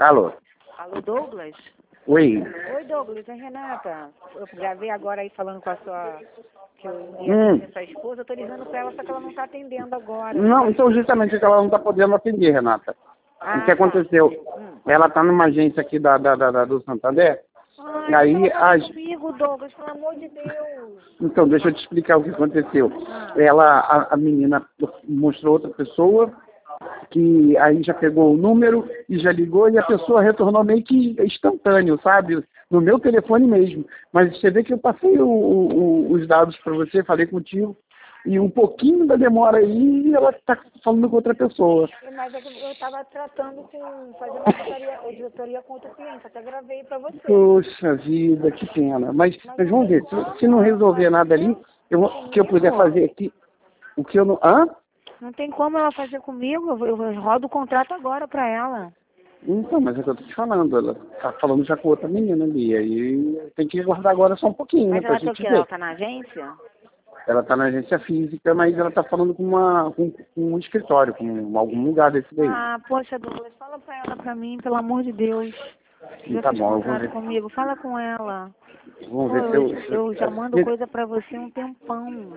Alô? Alô, Douglas? Oi. Oi, Douglas, é Renata. Eu gravei agora aí falando com a sua... que eu ia atender sua esposa. Eu tô ligando pra ela, só que ela não tá atendendo agora. Não, então justamente que ela não está podendo atender, Renata. O que aconteceu? Ela está numa agência aqui do Santander. Ai, Aí comigo, Douglas, pelo amor de Deus. Então, deixa eu te explicar o que aconteceu. A menina mostrou outra pessoa, que aí já pegou o número e já ligou, e a pessoa retornou meio que instantâneo, sabe? No meu telefone mesmo. Mas você vê que eu passei os dados para você, falei contigo, e um pouquinho da demora aí, ela está falando com outra pessoa. Mas é que eu estava tratando fazendo auditoria com outro cliente, até gravei para você. Poxa vida, que pena. Mas vamos ver, se não resolver nada ali, o que eu puder fazer aqui, o que eu não... Hã? Não tem como ela fazer comigo, eu rodo o contrato agora para ela. Então, mas é que eu tô te falando, ela tá falando já com outra menina ali, aí tem que aguardar agora só um pouquinho, mas né, pra ela gente tá ver. Ela tá na agência? Ela tá na agência física, mas ela tá falando com um escritório, com algum lugar desse daí. Ah, poxa, Douglas, fala pra ela pra mim, pelo amor de Deus. Já Tá fez bom, eu vou contrato ver. comigo, fala com ela. Vamos Pô, ver se eu já mando coisa pra você há um tempão.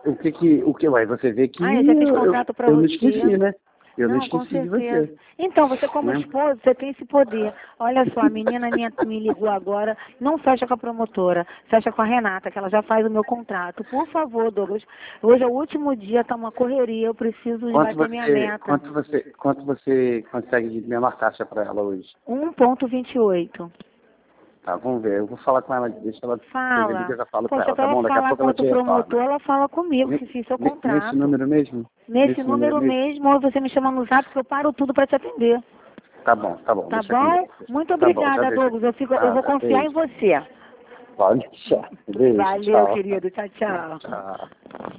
o que vai, você vê que Ah, eu já fiz contrato pra eu não você. esqueci, né? Eu não Não, com esqueci de certeza. você. Então, você como Né? esposa, você tem esse poder. Olha só, a menina me ligou agora, não fecha com a promotora, fecha com a Renata, que ela já faz o meu contrato. Por favor, Douglas, hoje é o último dia, tá uma correria, eu preciso bater minha meta. Quanto você consegue de menor taxa para ela hoje? 1,28. Tá, vamos ver. Eu vou falar com ela, deixa ela Fala. que eu já falo com Poxa, ela, pra tá ela bom? Daqui a falar pouco com ela te outro promotor, retorna. ela fala comigo, se fiz seu contrato. Nesse número mesmo? Nesse número mesmo, ou você me chama no zap que eu paro tudo pra te atender. Tá bom. Tá Deixa bom? comigo. Muito Tá bom, já obrigada, deixa. Douglas. Eu vou confiar em você. Pode deixar. Beijo, Valeu, tchau. querido. Tchau, tchau. Tchau.